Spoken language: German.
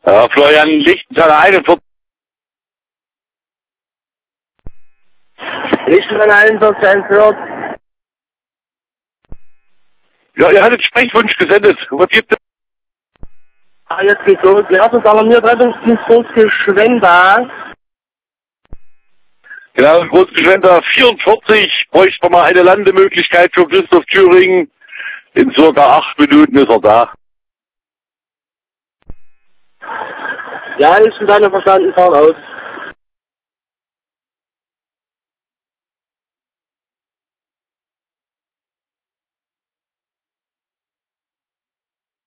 Florian Lichtensteiner 41. Lichtensteiner 41 hört. Ja, ihr hattet Sprechwunsch gesendet. Was gibt es? Jetzt geht's los. Wir haben uns alarmiert, Rettungsdienst Großgeschwender. Genau, Großgeschwender 44 bräuchte man mal eine Landemöglichkeit für Christoph Thüringen. In circa 8 Minuten ist er da. Ja, Lichtensteiner verstanden, fahren aus.